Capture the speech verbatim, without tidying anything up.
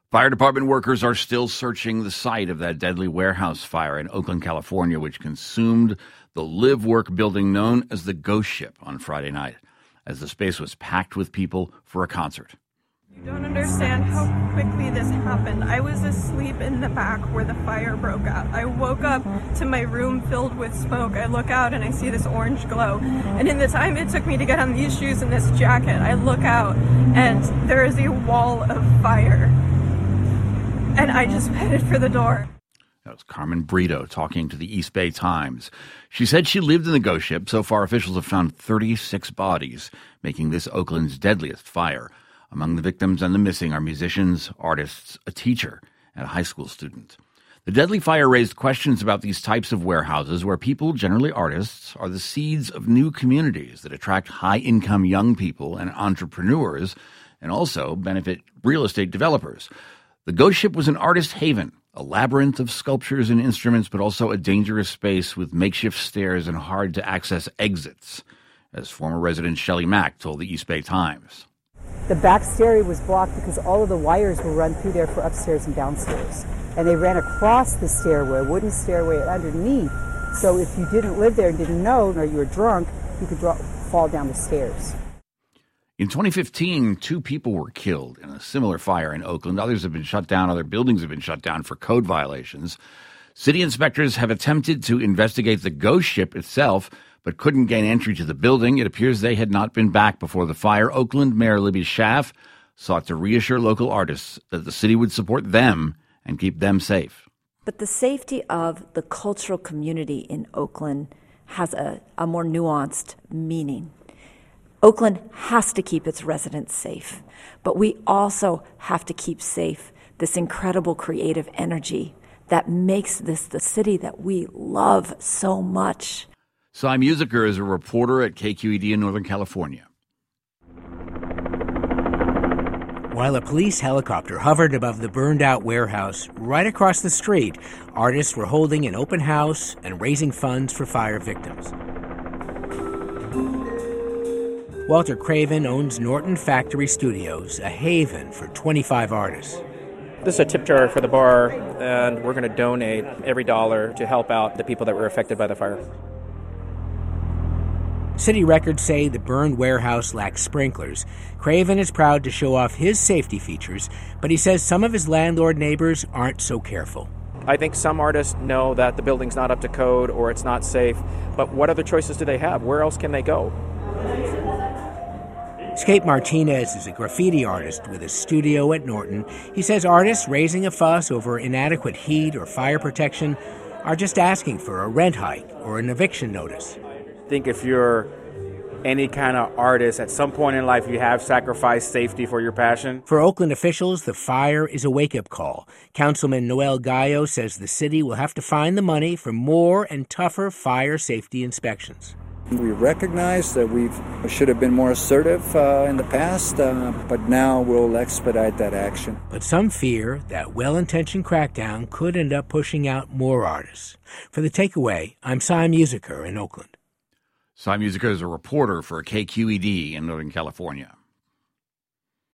Fire department workers are still searching the site of that deadly warehouse fire in Oakland, California, which consumed the live-work building known as the Ghost Ship on Friday night, as the space was packed with people for a concert. You don't understand how quickly this happened. I was asleep in the back where the fire broke out. I woke up to my room filled with smoke. I look out and I see this orange glow. And in the time it took me to get on these shoes and this jacket, I look out and there is a wall of fire. And I just headed for the door. That was Carmen Brito talking to the East Bay Times. She said she lived in the Ghost Ship. So far, officials have found thirty-six bodies, making this Oakland's deadliest fire. Among the victims and the missing are musicians, artists, a teacher, and a high school student. The deadly fire raised questions about these types of warehouses where people, generally artists, are the seeds of new communities that attract high-income young people and entrepreneurs and also benefit real estate developers. The Ghost Ship was an artist haven, a labyrinth of sculptures and instruments, but also a dangerous space with makeshift stairs and hard-to-access exits, as former resident Shelley Mack told the East Bay Times. The back stairway was blocked because all of the wires were run through there for upstairs and downstairs. And they ran across the stairway, a wooden stairway underneath. So if you didn't live there and didn't know, or you were drunk, you could drop, fall down the stairs. In twenty fifteen, two people were killed in a similar fire in Oakland. Others have been shut down. Other buildings have been shut down for code violations. City inspectors have attempted to investigate the Ghost Ship itself, but couldn't gain entry to the building. It appears they had not been back before the fire. Oakland Mayor Libby Schaaf sought to reassure local artists that the city would support them and keep them safe. But the safety of the cultural community in Oakland has a, a more nuanced meaning. Oakland has to keep its residents safe, but we also have to keep safe this incredible creative energy that makes this the city that we love so much. Cy Musiker is a reporter at K Q E D in Northern California. While a police helicopter hovered above the burned-out warehouse right across the street, artists were holding an open house and raising funds for fire victims. Walter Craven owns Norton Factory Studios, a haven for twenty-five artists. This is a tip jar for the bar, and we're going to donate every dollar to help out the people that were affected by the fire. City records say the burned warehouse lacks sprinklers. Craven is proud to show off his safety features, but he says some of his landlord neighbors aren't so careful. I think some artists know that the building's not up to code or it's not safe, but what other choices do they have? Where else can they go? Escape Martinez is a graffiti artist with a studio at Norton. He says artists raising a fuss over inadequate heat or fire protection are just asking for a rent hike or an eviction notice. I think if you're any kind of artist, at some point in life you have sacrificed safety for your passion. For Oakland officials, the fire is a wake-up call. Councilman Noel Gallo says the city will have to find the money for more and tougher fire safety inspections. We recognize that we should have been more assertive uh, in the past, uh, but now we'll expedite that action. But some fear that well-intentioned crackdown could end up pushing out more artists. For The Takeaway, I'm Cy Musiker in Oakland. Cy Musiker is a reporter for K Q E D in Northern California.